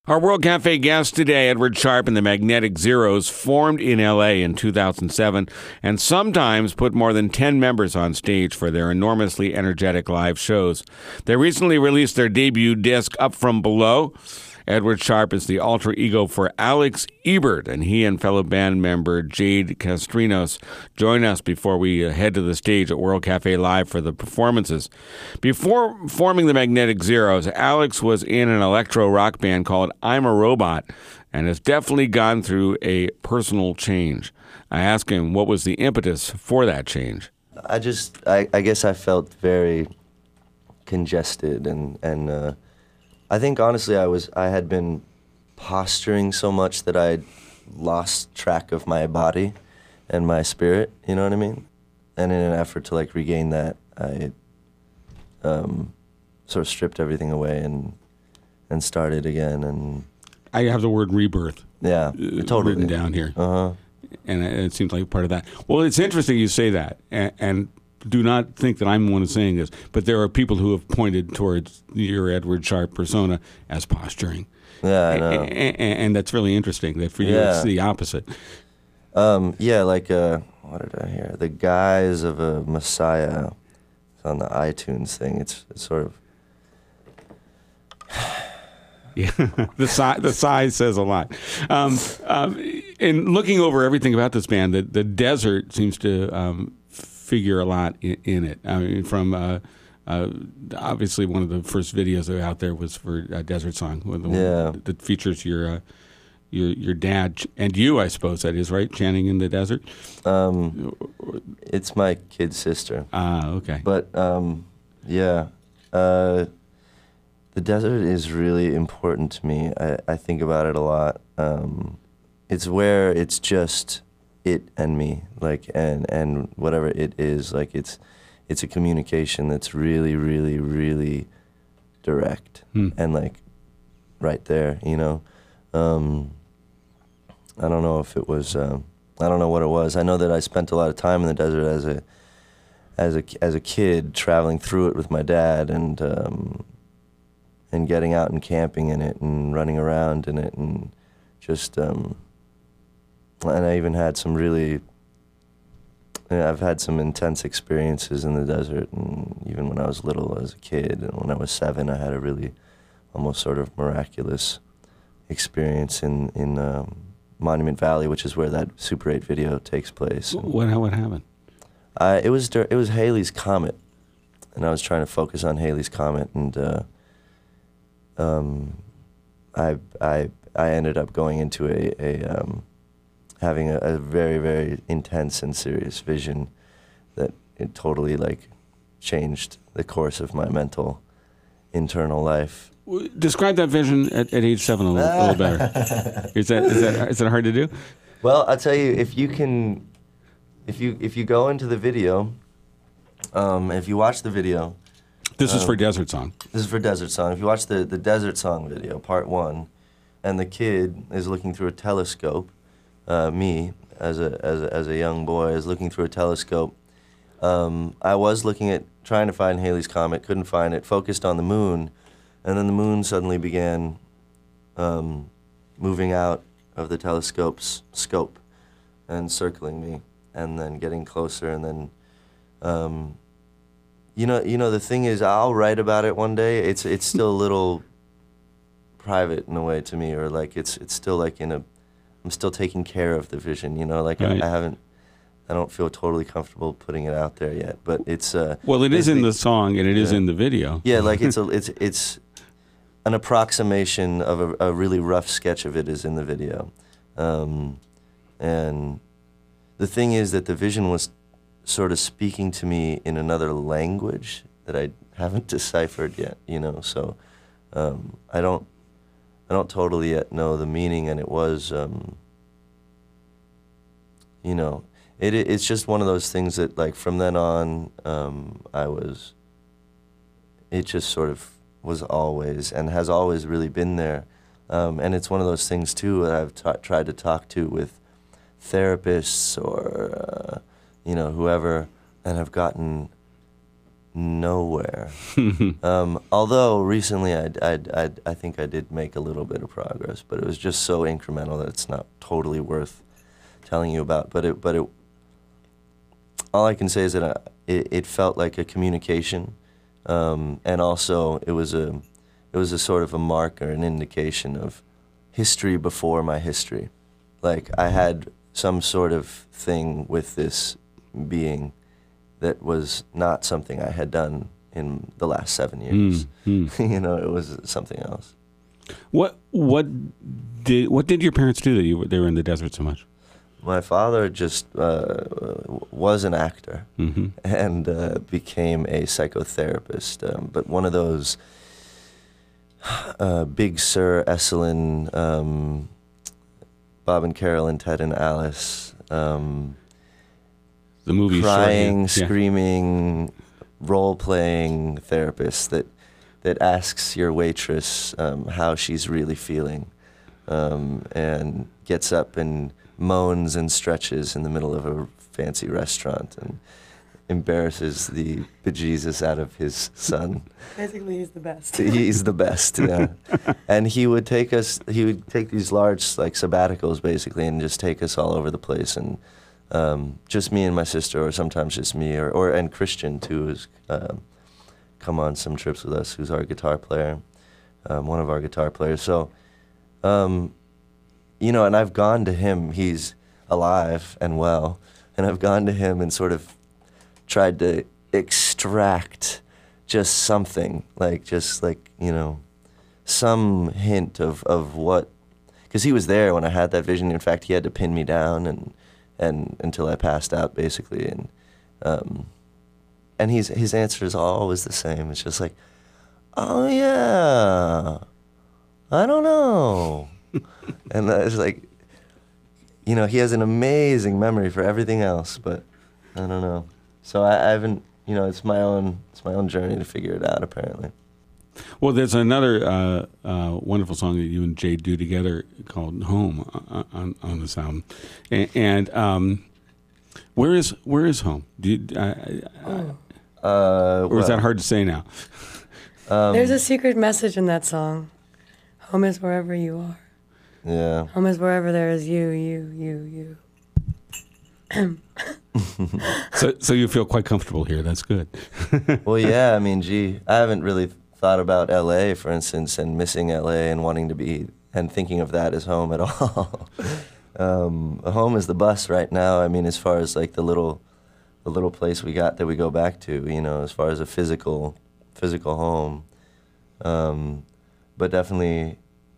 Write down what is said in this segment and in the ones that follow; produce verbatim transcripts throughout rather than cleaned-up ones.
Our World Cafe guest today, Edward Sharpe and the Magnetic Zeros, formed in L A in two thousand seven and sometimes put more than ten members on stage for their enormously energetic live shows. They recently released their debut disc, Up From Below. Edward Sharpe is the alter ego for Alex Ebert, and he and fellow band member Jade Castrinos join us before we head to the stage at World Cafe Live for the performances. Before forming the Magnetic Zeros, Alex was in an electro rock band called I'm a Robot and has definitely gone through a personal change. I asked him what was the impetus for that change. I just, I, I guess I felt very congested and, and, uh, I think honestly I was I had been posturing so much that I lost track of my body and my spirit, you know what I mean? And in an effort to like regain that, I um, sort of stripped everything away and and started again. And I have the word rebirth. Yeah, uh, totally written down here. Uh-huh. And it seems like part of that. Well, it's interesting you say that, and, and do not think that I'm the one saying this, but there are people who have pointed towards your Edward Sharpe persona as posturing. Yeah, I know. And, and, and that's really interesting, that for you yeah. it's the opposite. Um, yeah, like, uh, what did I hear? The Guise of a Messiah. It's on the iTunes thing. It's, it's sort of... Yeah, the size the size says a lot. Um, um, in looking over everything about this band, the, the desert seems to... Um, figure a lot in, in it. I mean, from uh, uh, obviously one of the first videos that were out there was for uh, Desert Song, the one yeah. that features your uh, your your dad and you, I suppose that is right, chanting in the desert. Um, it's my kid sister. Ah, okay. But um, yeah, uh, the desert is really important to me. I, I think about it a lot. Um, it's where it's just it and me, like, and and whatever it is, like, it's it's a communication that's really, really, really direct hmm. and like right there, you know. Um, I don't know if it was, um, I don't know what it was. I know that I spent a lot of time in the desert as a as a as a kid, traveling through it with my dad, and um, and getting out and camping in it and running around in it, and just. Um, And I even had some really, I've had some intense experiences in the desert, and even when I was little as a kid, and when I was seven, I had a really almost sort of miraculous experience in, in um, Monument Valley, which is where that Super eight video takes place. What, what happened? I, it was it was Halley's Comet, and I was trying to focus on Halley's Comet, and uh, um, I, I, I ended up going into a, a um, having a, a very, very intense and serious vision that it totally, like, changed the course of my mental, internal life. Describe that vision at, at age seven a little, a little better. Is that is that is that hard to do? Well, I'll tell you, if you can, if you if you go into the video, um, if you watch the video. This um, is for Desert Song. This is for Desert Song. If you watch the, the Desert Song video, part one, and the kid is looking through a telescope, Uh, me, as a, as a as a young boy, is looking through a telescope. Um, I was looking at, trying to find Halley's Comet, couldn't find it, focused on the moon, and then the moon suddenly began um, moving out of the telescope's scope and circling me, and then getting closer, and then, um, you know, you know, the thing is, I'll write about it one day. It's it's still a little private in a way to me, or like it's it's still like in a I'm still taking care of the vision, you know, like right. I, I haven't, I don't feel totally comfortable putting it out there yet, but it's, uh. Well, it is in the song and it yeah. is in the video. Yeah, like it's a, it's, it's an approximation of a, a really rough sketch of it is in the video. Um, and the thing is that the vision was sort of speaking to me in another language that I haven't deciphered yet, you know, so, um, I don't, I don't totally yet know the meaning, and it was, um, you know, it, it's just one of those things that, like, from then on, um, I was, it just sort of was always, and has always really been there. Um, and it's one of those things, too, that I've t- tried to talk to with therapists or, uh, you know, whoever, and have gotten nowhere. um, although recently, I, I, I, I think I did make a little bit of progress, but it was just so incremental that it's not totally worth telling you about. But it, but it, all I can say is that I, it, it felt like a communication, um, and also it was a, it was a sort of a marker, an indication of history before my history. Like I had some sort of thing with this being that was not something I had done in the last seven years. Mm, mm. You know, it was something else. What what did what did your parents do that you were, they were in the desert so much? My father just uh, was an actor mm-hmm. and uh, became a psychotherapist, um, but one of those uh, Big Sur, Esalen, um, Bob and Carol and Ted and Alice. Um, the movie crying, yeah. screaming, role-playing therapist that that asks your waitress um, how she's really feeling, um, and gets up and moans and stretches in the middle of a fancy restaurant and embarrasses the bejesus out of his son. Basically, he's the best. He's the best, yeah. And he would take us, he would take these large, like, sabbaticals, basically, and just take us all over the place. And um, just me and my sister, or sometimes just me, or, or and Christian, too, has um, come on some trips with us, who's our guitar player, um, one of our guitar players. So, um, you know, and I've gone to him, he's alive and well, and I've gone to him and sort of tried to extract just something, like just like, you know, some hint of, of what, because he was there when I had that vision. In fact, he had to pin me down and and until I passed out, basically. And um, and he's, his answer is always the same. It's just like, oh yeah, I don't know. And it's like, you know, he has an amazing memory for everything else, but I don't know. So I, I haven't, you know, it's my own, it's my own journey to figure it out, apparently. Well, there's another uh, uh, wonderful song that you and Jay do together called "Home" on, on this album, and, and um, where is where is home? Do you, uh, oh. uh, or is well, that hard to say now? Um, There's a secret message in that song. Home is wherever you are. Yeah. Home is wherever there is you, you, you, you. so, so you feel quite comfortable here. That's good. Well, yeah. I mean, gee, I haven't really thought about L A, for instance, and missing L A and wanting to be and thinking of that as home at all. um, home is the bus right now. I mean, as far as like the little, the little place we got that we go back to, you know, as far as a physical, physical home. Um, but definitely,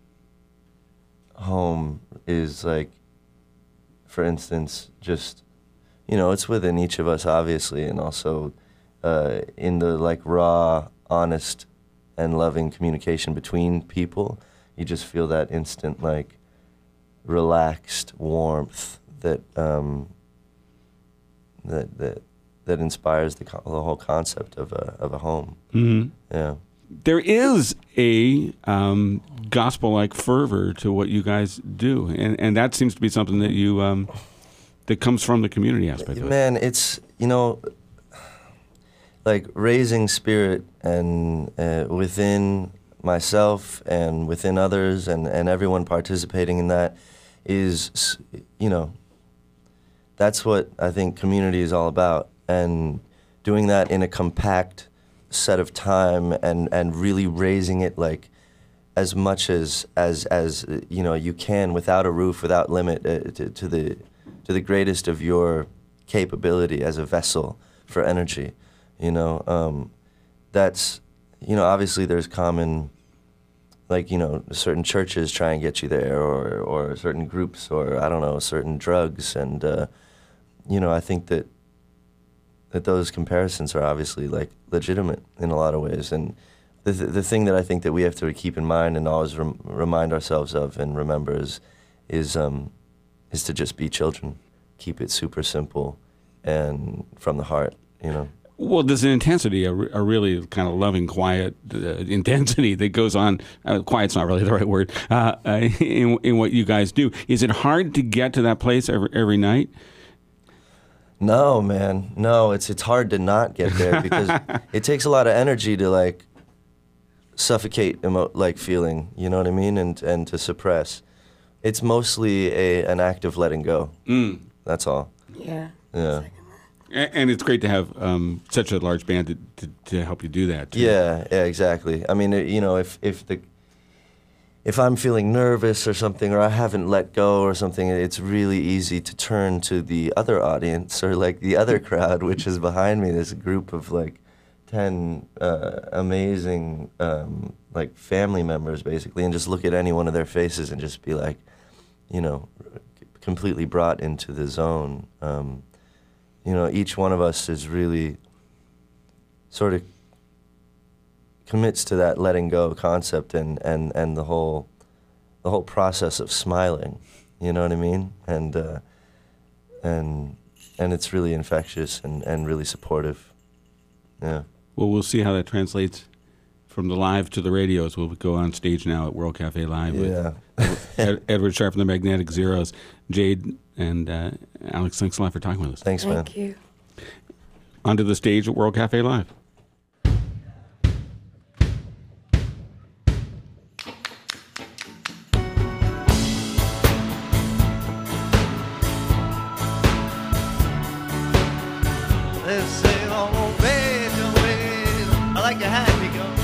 home is like, for instance, just, you know, it's within each of us, obviously, and also uh, in the like raw, honest, and loving communication between people, you just feel that instant like relaxed warmth that um, that that that inspires the co- the whole concept of a of a home. Mm-hmm. Yeah. There is a um, gospel-like fervor to what you guys do, and and that seems to be something that you um, that comes from the community aspect of it. Man, it's, you know, like raising spirit and uh, within myself and within others and, and everyone participating in that is, you know, that's what I think community is all about, and doing that in a compact set of time and, and really raising it like as much as as as you know you can, without a roof, without limit, uh, to, to the to the greatest of your capability as a vessel for energy. You know, um, that's, you know, obviously there's common, like, you know, certain churches try and get you there, or or certain groups, or I don't know, certain drugs, and uh, you know, I think that that those comparisons are obviously like legitimate in a lot of ways, and the th- the thing that I think that we have to keep in mind and always rem- remind ourselves of and remember is is um is to just be children, keep it super simple and from the heart, you know. Well, there's an intensity, a, a really kind of loving, quiet uh, intensity that goes on. Uh, quiet's not really the right word, uh, uh, in, in what you guys do. Is it hard to get to that place every, every night? No, man. No, it's it's hard to not get there because it takes a lot of energy to like suffocate emo- like feeling, you know what I mean, and and to suppress. It's mostly a an act of letting go. Mm. That's all. Yeah. Yeah. A- And it's great to have um, such a large band to, to, to help you do that, too. Yeah, yeah, exactly. I mean, it, you know, if if the if I'm feeling nervous or something, or I haven't let go or something, it's really easy to turn to the other audience or like the other crowd, which is behind me. This group of like ten uh, amazing um, like family members, basically, and just look at any one of their faces and just be like, you know, completely brought into the zone. Um, you know, each one of us is really sort of commits to that letting go concept and, and, and the whole the whole process of smiling, you know what I mean? And uh, and and it's really infectious and, and really supportive. Yeah. Well, we'll see how that translates from the live to the radios. We'll go on stage now at World Cafe Live Yeah. with Ed, Edward Sharpe and the Magnetic Zeros. Jade and uh, Alex, thanks a lot for talking with us. Thanks, man. Thank you. Onto the stage at World Cafe Live. They say, oh, baby, baby, I like to have you go.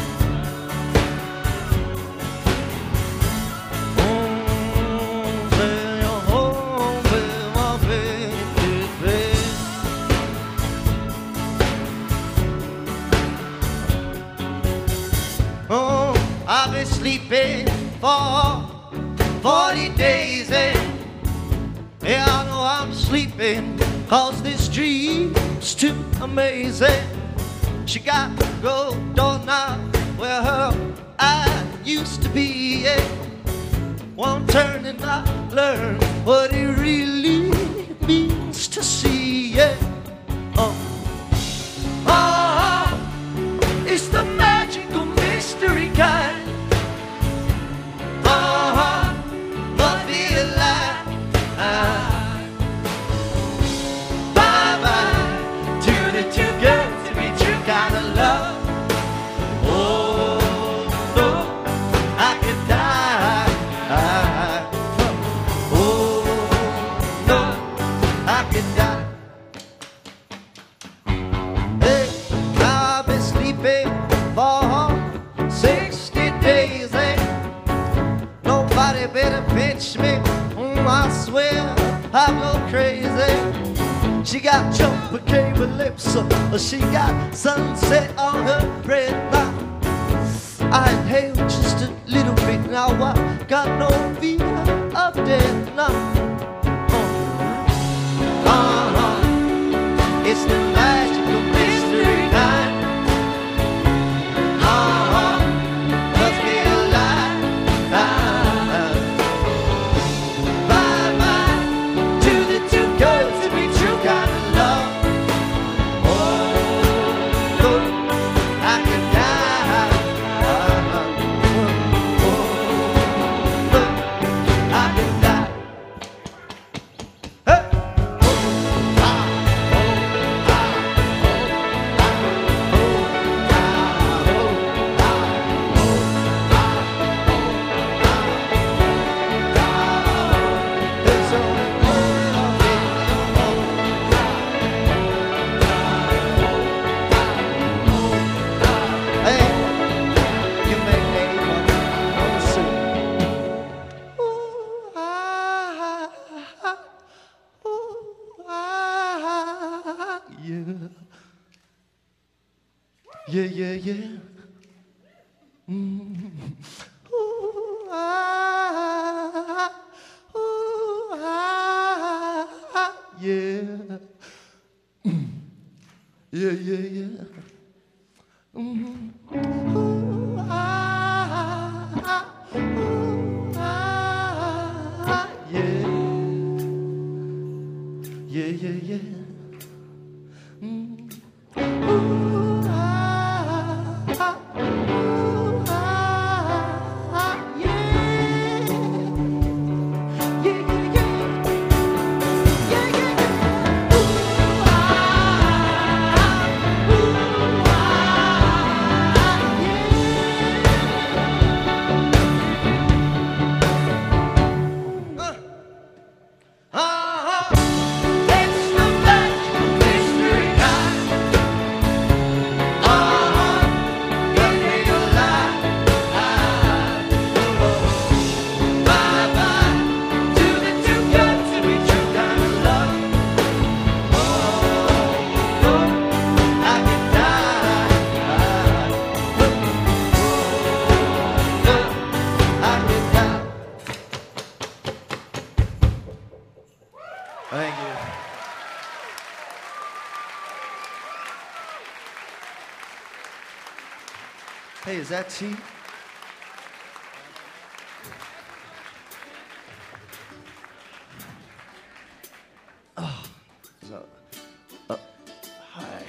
Oh, say, oh, baby, my baby, baby. Oh, I've been sleeping for forty days, and yeah, I know I'm sleeping, cause this dream's too amazing. She got the gold doorknob where her eye used to be, yeah. One turn and I learned what it really means to see, yeah. Oh, oh, it's the magical mystery kind. Oh, must be a lie. Bye bye to the two girls to be true kind of love. Oh no, I could die. Oh no, I could die. Hey, now I've been sleeping for sixty days. Hey, nobody better pinch me. Mm, I swear I go crazy. She got jumper cable lips, uh, she got sunset on her red mouth. I inhale just a little bit now. I got no fear of death now. Uh, uh-huh. It's the magical mystery night. Uh-huh. Must be a lie. Uh-huh. Bye bye to the two girls to be true kind of love. Oh no, I could die. Uh-huh. Oh no, I could die. Hey. Oh, ah, oh, ah, oh, ah, oh, ah, oh, ah, there's only one thing hey, you make anyone want to sing. Ooh, ah, ah, ooh, ah, yeah. Yeah, yeah, yeah. Mm. Ooh, ah, ooh, ah, yeah. Mm. Yeah, yeah, yeah. Mm. Ooh, ah, ooh, ah, yeah. Yeah, yeah, yeah. Mm. Ooh, ah, ooh, ah, yeah. Yeah, yeah, yeah. Yeah, yeah, yeah. Ooh, ah, Thank you. Hey, is that tea? Oh, so, uh, hi.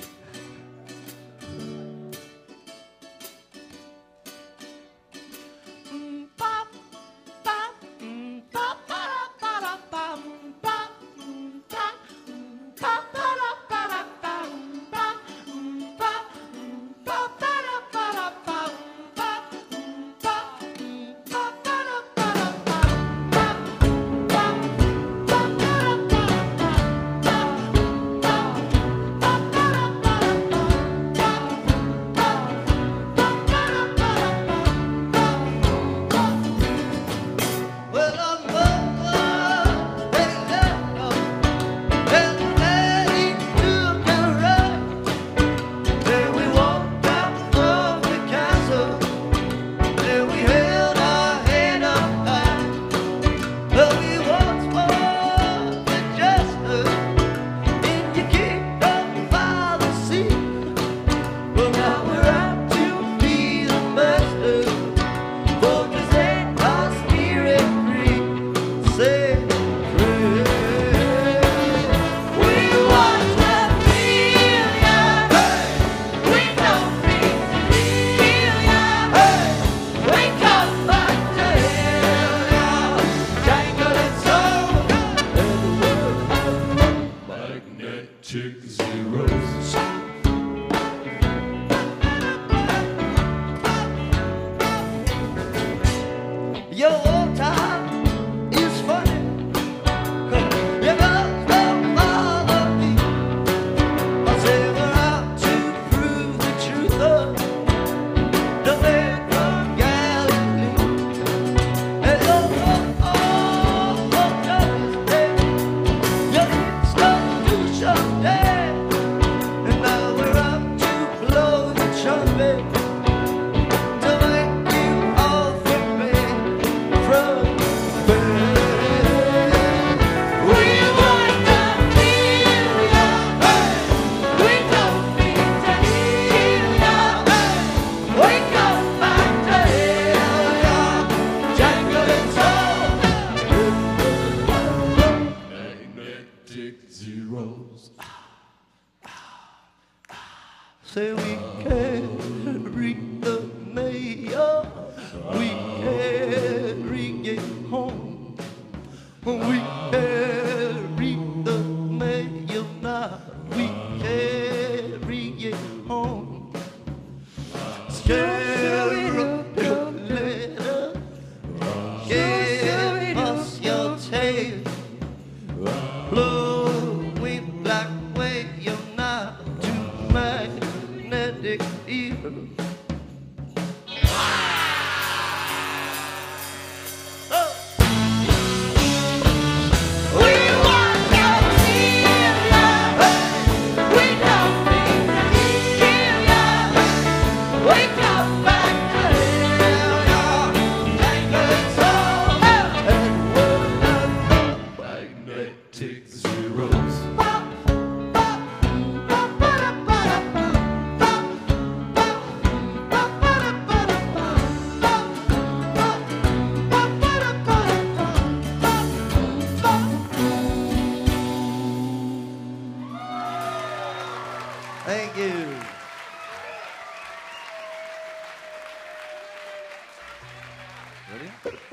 Say we carry the mail, we carry it home. We carry the mail now, we carry it home. Carry the letter, give us your tale. Blowing black way, you're not too magnetic either. Thank you. Ready?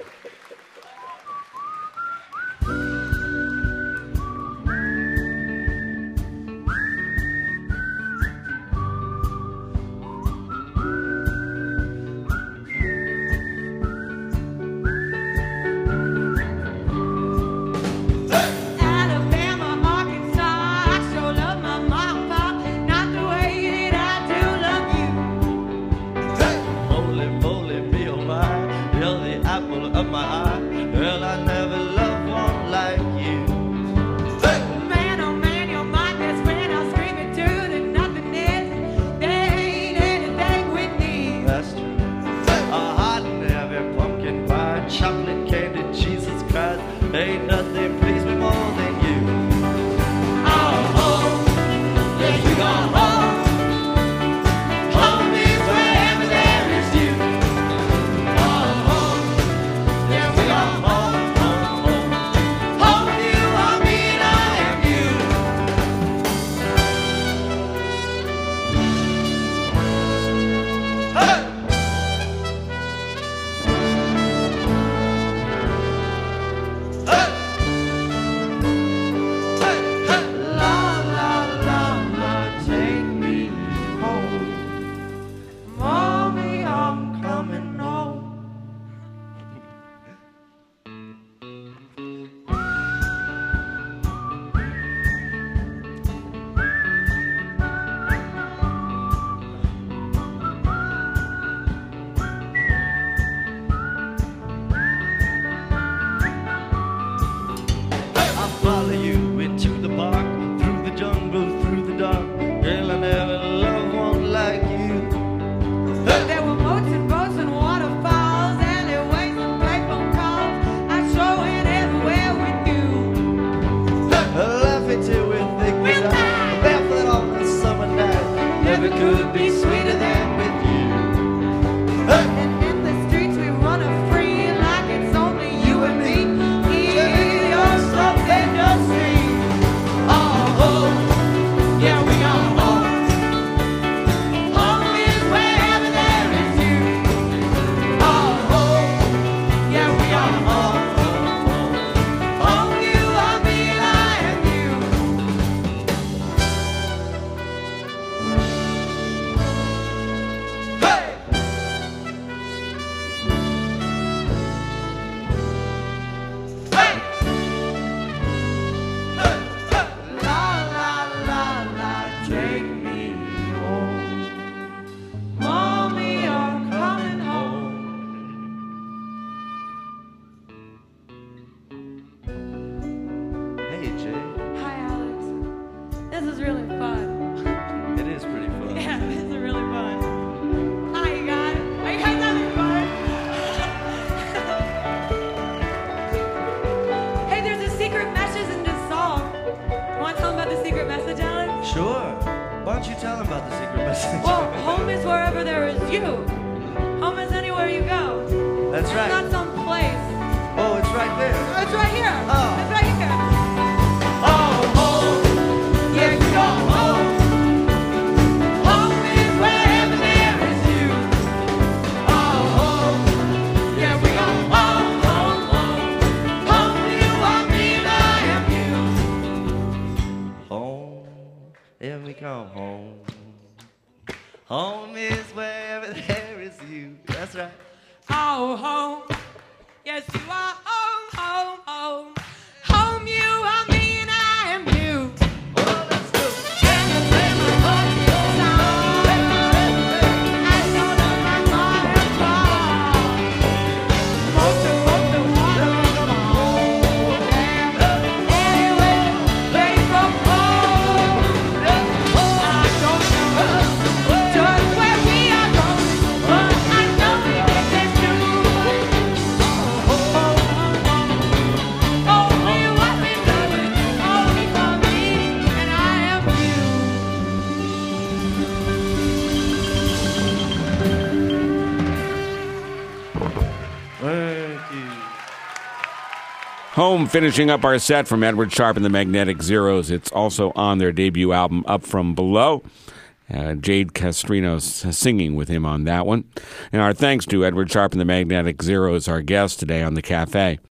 Alabama, Arkansas, I sure love my mom and pop, not the way that I do love you. Holy moly, be oh my, you're the apple of my eye. Girl, I never loved one like you. Man, oh man, you're my best friend. I'll scream it too, that nothing is, there ain't anything we need. That's true. A hot and heavy pumpkin pie, chocolate candy, Jesus Christ. Ain't nothing please me more than you. you. Home is anywhere you go. That's It's right. not some place. Oh, it's right there. It's right here. Oh. It's right here. Oh, home, yeah, you go home. Home is wherever there is you. Oh, home, yeah, we go home, home, home. Home, you are me and I am you. Home, here we come home. Home is wherever there is you. That's right. Oh, home, yes, you are home, home, home. Home, you are me and I am you. Oh, let's go. And the flame of hope goes on. I know that my heart is gone. Most of, most of water come home. Anyway, place from home. I don't know just where we are going, but I know it is true. Only what we doing, only for me, and I am you. Thank you. Home finishing up our set from Edward Sharpe and the Magnetic Zeros. It's also on their debut album, Up From Below. Uh, Jade Castrino's singing with him on that one. And our thanks to Edward Sharpe and the Magnetic Zeros, our guest today on The Cafe.